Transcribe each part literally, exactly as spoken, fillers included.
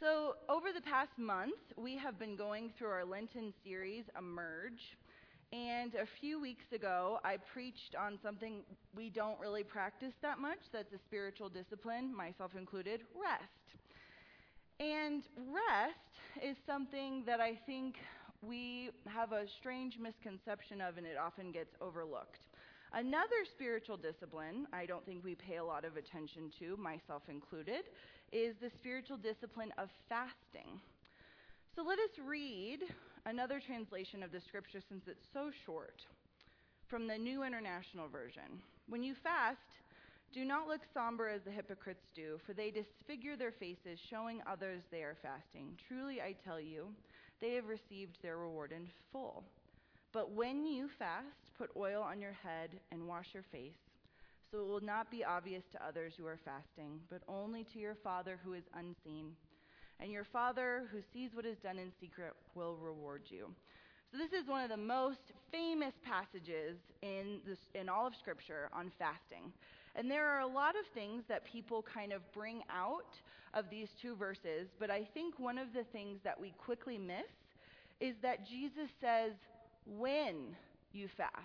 So, over the past month, we have been going through our Lenten series, Emerge. And a few weeks ago, I preached on something we don't really practice that much. That's a spiritual discipline, myself included, rest. And rest is something that I think we have a strange misconception of, and it often gets overlooked. Another spiritual discipline I don't think we pay a lot of attention to, myself included, is the spiritual discipline of fasting. So let us read another translation of the scripture, since it's so short, from the New International Version. When you fast, do not look somber as the hypocrites do, for they disfigure their faces, showing others they are fasting. Truly, I tell you, they have received their reward in full. But when you fast, put oil on your head and wash your face, so it will not be obvious to others you are fasting, but only to your Father who is unseen. And your Father who sees what is done in secret will reward you. So this is one of the most famous passages in this, in all of Scripture on fasting. And there are a lot of things that people kind of bring out of these two verses, but I think one of the things that we quickly miss is that Jesus says, when you fast.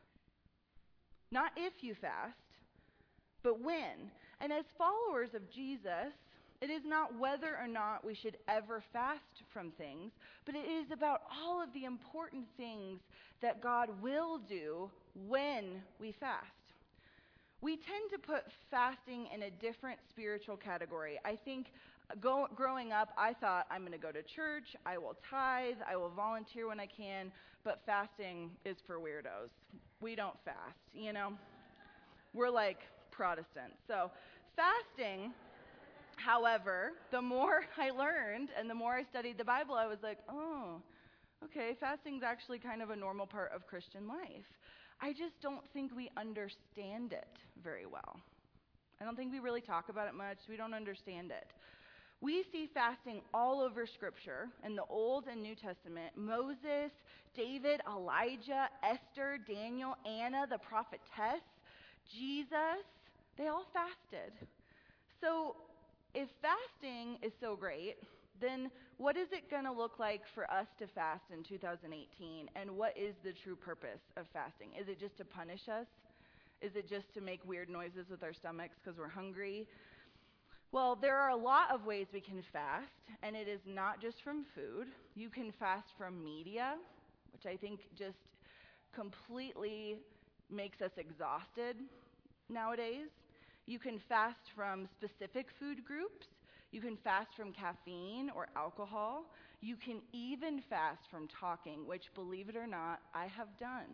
Not if you fast, but when. And as followers of Jesus, it is not whether or not we should ever fast from things, but it is about all of the important things that God will do when we fast. We tend to put fasting in a different spiritual category. I think go, growing up, I thought, I'm going to go to church, I will tithe, I will volunteer when I can, but fasting is for weirdos. We don't fast, you know? We're like Protestants. So fasting, however, the more I learned and the more I studied the Bible, I was like, oh, okay, fasting's actually kind of a normal part of Christian life. I just don't think we understand it very well. I don't think we really talk about it much. We don't understand it. We see fasting all over Scripture in the Old and New Testament. Moses, David, Elijah, Esther, Daniel, Anna, the prophetess, Jesus, they all fasted. So if fasting is so great, then what is it going to look like for us to fast in two thousand eighteen? And what is the true purpose of fasting? Is it just to punish us? Is it just to make weird noises with our stomachs because we're hungry? Well, there are a lot of ways we can fast, and it is not just from food. You can fast from media, which I think just completely makes us exhausted nowadays. You can fast from specific food groups. You can fast from caffeine or alcohol. You can even fast from talking, which, believe it or not, I have done.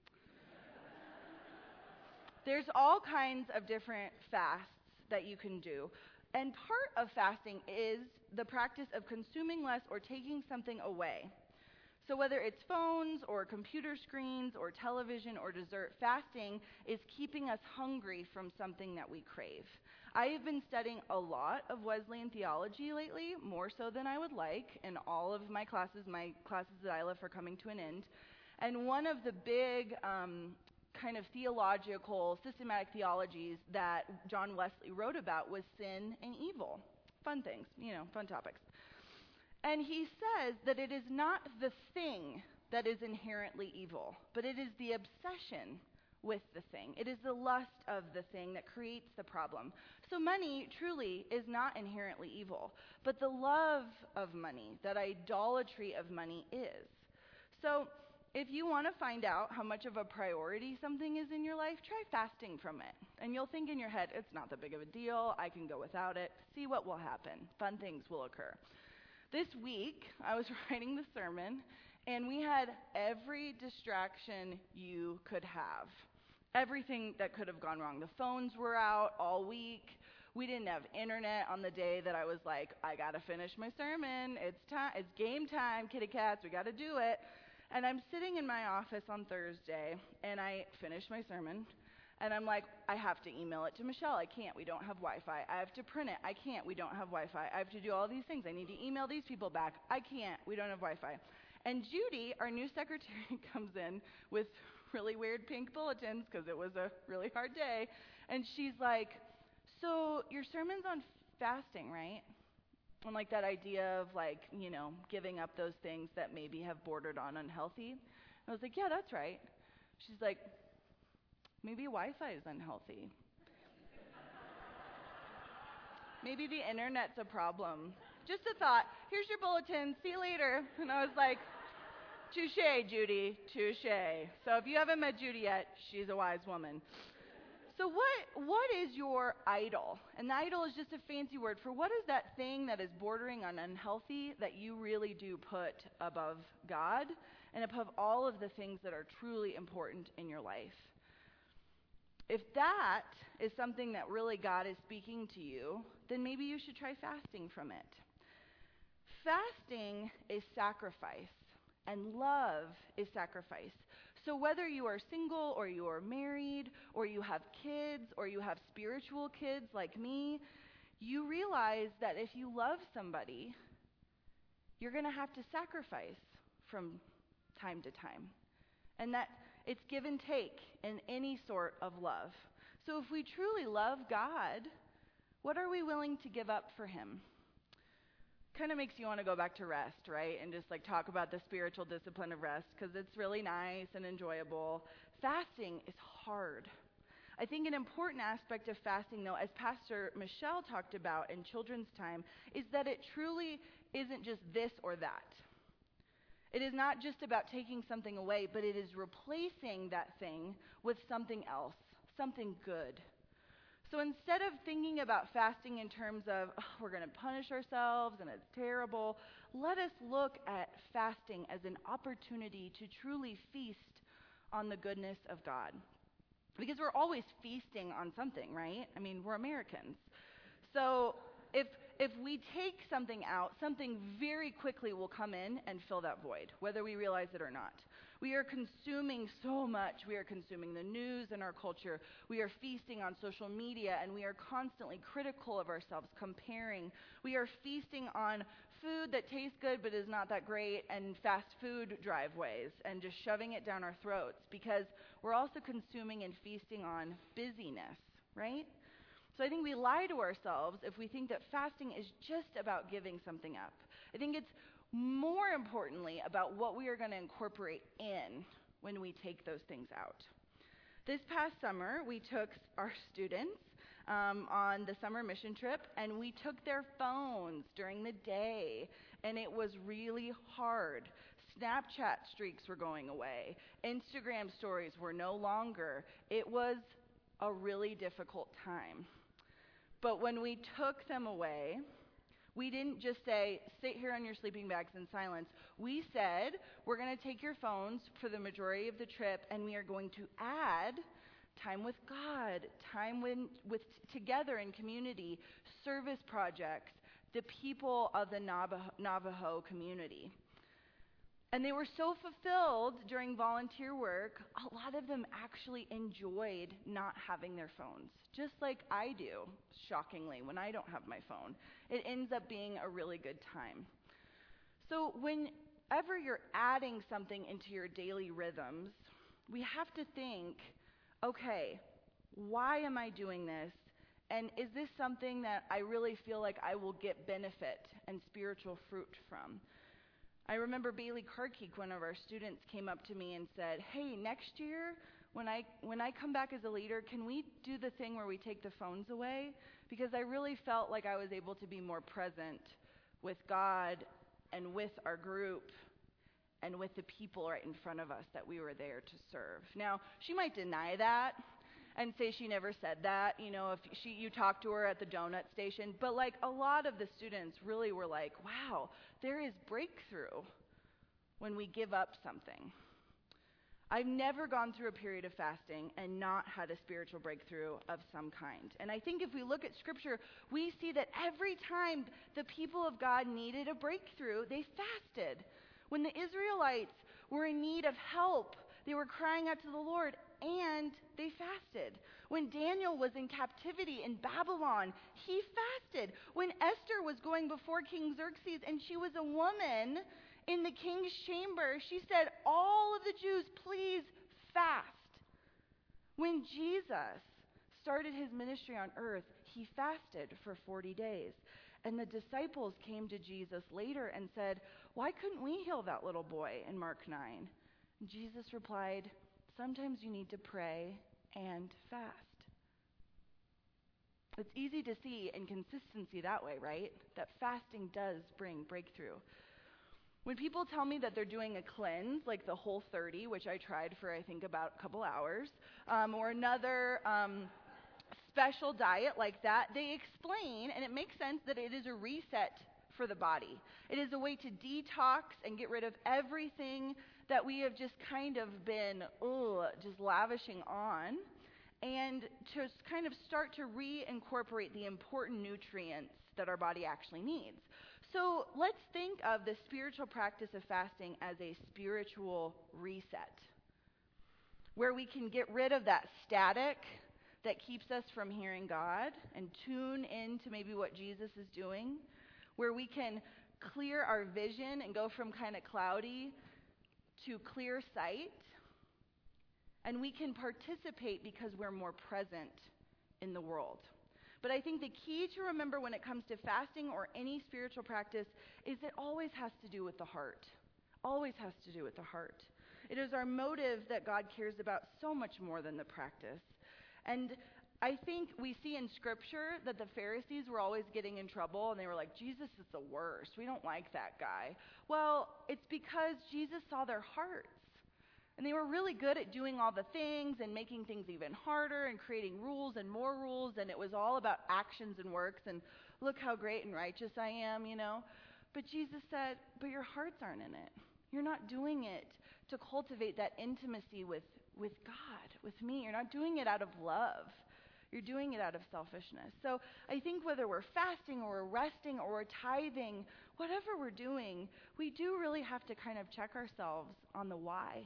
There's all kinds of different fasts that you can do. And part of fasting is the practice of consuming less or taking something away. So whether it's phones or computer screens or television or dessert, fasting is keeping us hungry from something that we crave. I have been studying a lot of Wesleyan theology lately, more so than I would like, in all of my classes. My classes at I L F are coming to an end. And one of the big um, kind of theological, systematic theologies that John Wesley wrote about was sin and evil. Fun things, you know, fun topics. And he says that it is not the thing that is inherently evil, but it is the obsession with the thing. It is the lust of the thing that creates the problem. So money truly is not inherently evil, but the love of money, that idolatry of money is. So if you want to find out how much of a priority something is in your life, try fasting from it. And you'll think in your head, it's not that big of a deal, I can go without it. See what will happen. Fun things will occur. This week, I was writing the sermon, and we had every distraction you could have. Everything that could have gone wrong. The phones were out all week. We didn't have internet on the day that I was like, I got to finish my sermon. It's time. It's game time, kitty cats. We got to do it. And I'm sitting in my office on Thursday, and I finish my sermon, and I'm like, I have to email it to Michelle. I can't. We don't have Wi-Fi. I have to print it. I can't. We don't have Wi-Fi. I have to do all these things. I need to email these people back. I can't. We don't have Wi-Fi. And Judy, our new secretary, comes in with really weird pink bulletins because it was a really hard day, and she's like, so your sermon's on fasting, right? And like that idea of like, you know, giving up those things that maybe have bordered on unhealthy. And I was like, yeah, that's right. She's like, maybe Wi-Fi is unhealthy. Maybe the internet's a problem. Just a thought. Here's your bulletin. See you later. And I was like, touche, Judy, touche. So if you haven't met Judy yet, she's a wise woman. So what what is your idol? And the idol is just a fancy word for what is that thing that is bordering on unhealthy that you really do put above God and above all of the things that are truly important in your life. If that is something that really God is speaking to you, then maybe you should try fasting from it. Fasting is sacrifice, and love is sacrifice. So whether you are single or you are married or you have kids or you have spiritual kids like me, you realize that if you love somebody, you're going to have to sacrifice from time to time. And that it's give and take in any sort of love. So if we truly love God, what are we willing to give up for him? Kind of makes you want to go back to rest, right? And just like talk about the spiritual discipline of rest because it's really nice and enjoyable. Fasting is hard. I think an important aspect of fasting, though, as Pastor Michelle talked about in children's time, is that it truly isn't just this or that. It is not just about taking something away, but it is replacing that thing with something else, something good. So instead of thinking about fasting in terms of, oh, we're going to punish ourselves and it's terrible, let us look at fasting as an opportunity to truly feast on the goodness of God. Because we're always feasting on something, right? I mean, we're Americans. So if if we take something out, something very quickly will come in and fill that void, whether we realize it or not. We are consuming so much. We are consuming the news in our culture. We are feasting on social media, and we are constantly critical of ourselves, comparing. We are feasting on food that tastes good but is not that great, and fast food driveways, and just shoving it down our throats, because we're also consuming and feasting on busyness, right? So I think we lie to ourselves if we think that fasting is just about giving something up. I think it's more importantly about what we are going to incorporate in when we take those things out. This past summer, we took our students um, on the summer mission trip, and we took their phones during the day, and it was really hard. Snapchat streaks were going away. Instagram stories were no longer. It was a really difficult time. But when we took them away, we didn't just say, sit here on your sleeping bags in silence. We said, we're going to take your phones for the majority of the trip, and we are going to add time with God, time when, with together in community, service projects, the people of the Navajo, Navajo community. And they were so fulfilled during volunteer work, a lot of them actually enjoyed not having their phones, just like I do, shockingly, when I don't have my phone. It ends up being a really good time. So whenever you're adding something into your daily rhythms, we have to think, okay, why am I doing this? And is this something that I really feel like I will get benefit and spiritual fruit from? I remember Bailey Karkeek, one of our students, came up to me and said, hey, next year, when I when I come back as a leader, can we do the thing where we take the phones away? Because I really felt like I was able to be more present with God and with our group and with the people right in front of us that we were there to serve. Now, she might deny that and say she never said that, you know, if she you talked to her at the donut station. But like a lot of the students really were like, wow, there is breakthrough when we give up something. I've never gone through a period of fasting and not had a spiritual breakthrough of some kind. And I think if we look at Scripture, we see that every time the people of God needed a breakthrough, they fasted. When the Israelites were in need of help, they were crying out to the Lord, and they fasted. When Daniel was in captivity in Babylon, he fasted. When Esther was going before King Xerxes and she was a woman in the king's chamber, she said, all of the Jews, please fast. When Jesus started his ministry on earth, he fasted for forty days. And the disciples came to Jesus later and said, "Why couldn't we heal that little boy in Mark nine?" And Jesus replied, "Sometimes you need to pray and fast." It's easy to see inconsistency that way, right? That fasting does bring breakthrough. When people tell me that they're doing a cleanse, like the Whole thirty, which I tried for, I think, about a couple hours, um, or another um, special diet like that, they explain, and it makes sense, that it is a reset for the body. It is a way to detox and get rid of everything that we have just kind of been, ugh, just lavishing on, and to kind of start to reincorporate the important nutrients that our body actually needs. So let's think of the spiritual practice of fasting as a spiritual reset, where we can get rid of that static that keeps us from hearing God and tune into maybe what Jesus is doing, where we can clear our vision and go from kind of cloudy to clear sight, and we can participate because we're more present in the world. But I think the key to remember when it comes to fasting or any spiritual practice is it always has to do with the heart. Always has to do with the heart. It is our motive that God cares about so much more than the practice. And I think we see in Scripture that the Pharisees were always getting in trouble, and they were like, "Jesus is the worst. We don't like that guy." Well, it's because Jesus saw their hearts. And they were really good at doing all the things and making things even harder and creating rules and more rules, and it was all about actions and works and look how great and righteous I am, you know. But Jesus said, but your hearts aren't in it. You're not doing it to cultivate that intimacy with, with God, with me. You're not doing it out of love. You're doing it out of selfishness. So I think whether we're fasting or we're resting or we're tithing, whatever we're doing, we do really have to kind of check ourselves on the why.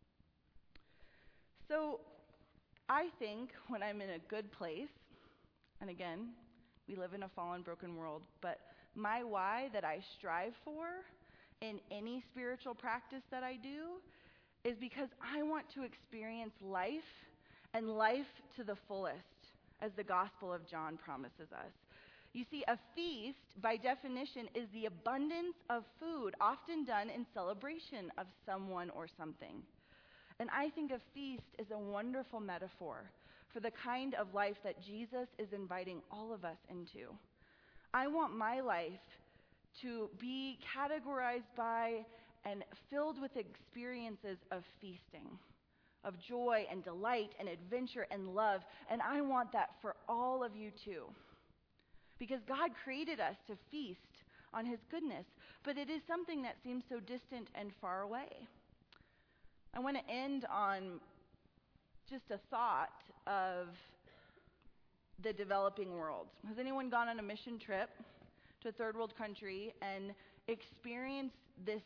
So I think when I'm in a good place, and again, we live in a fallen, broken world, but my why that I strive for in any spiritual practice that I do is because I want to experience life and life to the fullest, as the Gospel of John promises us. You see, a feast, by definition, is the abundance of food, often done in celebration of someone or something. And I think a feast is a wonderful metaphor for the kind of life that Jesus is inviting all of us into. I want my life to be categorized by and filled with experiences of feasting, of joy and delight and adventure and love. And I want that for all of you too. Because God created us to feast on his goodness, but it is something that seems so distant and far away. I want to end on just a thought of the developing world. Has anyone gone on a mission trip to a third world country and experienced this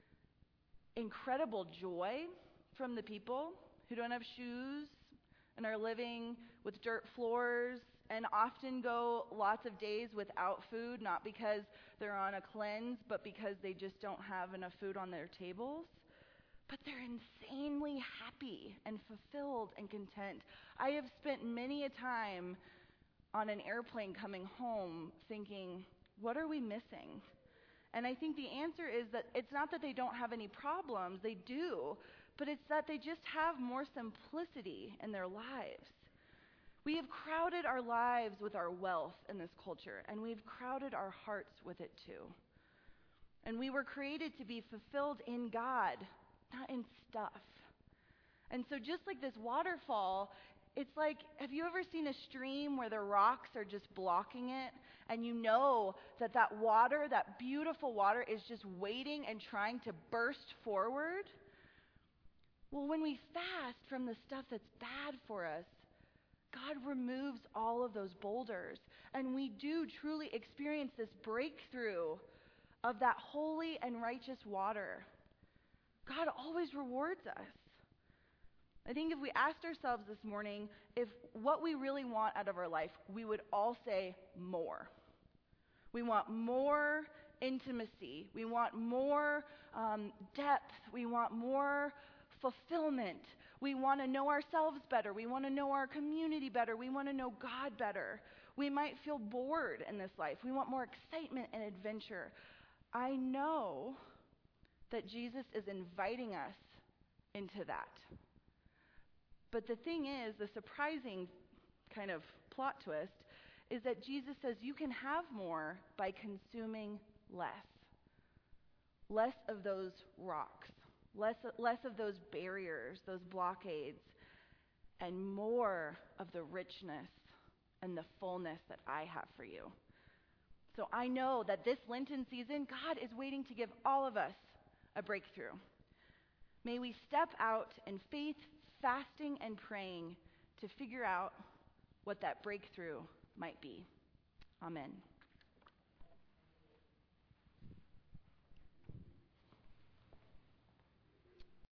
incredible joy from the people who don't have shoes and are living with dirt floors and often go lots of days without food, not because they're on a cleanse, but because they just don't have enough food on their tables? But they're insanely happy and fulfilled and content. I have spent many a time on an airplane coming home thinking, what are we missing? And I think the answer is that it's not that they don't have any problems, they do, but it's that they just have more simplicity in their lives. We have crowded our lives with our wealth in this culture, and we've crowded our hearts with it too. And we were created to be fulfilled in God, not in stuff. And so just like this waterfall, it's like, have you ever seen a stream where the rocks are just blocking it? And you know that that water, that beautiful water, is just waiting and trying to burst forward? Well, when we fast from the stuff that's bad for us, God removes all of those boulders. And we do truly experience this breakthrough of that holy and righteous water. God always rewards us. I think if we asked ourselves this morning if what we really want out of our life, we would all say more. We want more intimacy. We want more um, depth. We want more fulfillment. We want to know ourselves better. We want to know our community better. We want to know God better. We might feel bored in this life. We want more excitement and adventure. I know that Jesus is inviting us into that. But the thing is, the surprising kind of plot twist is that Jesus says you can have more by consuming less. Less of those rocks, less, less of those barriers, those blockades, and more of the richness and the fullness that I have for you. So I know that this Lenten season, God is waiting to give all of us a breakthrough. May we step out in faith, fasting, and praying to figure out what that breakthrough might be. Amen.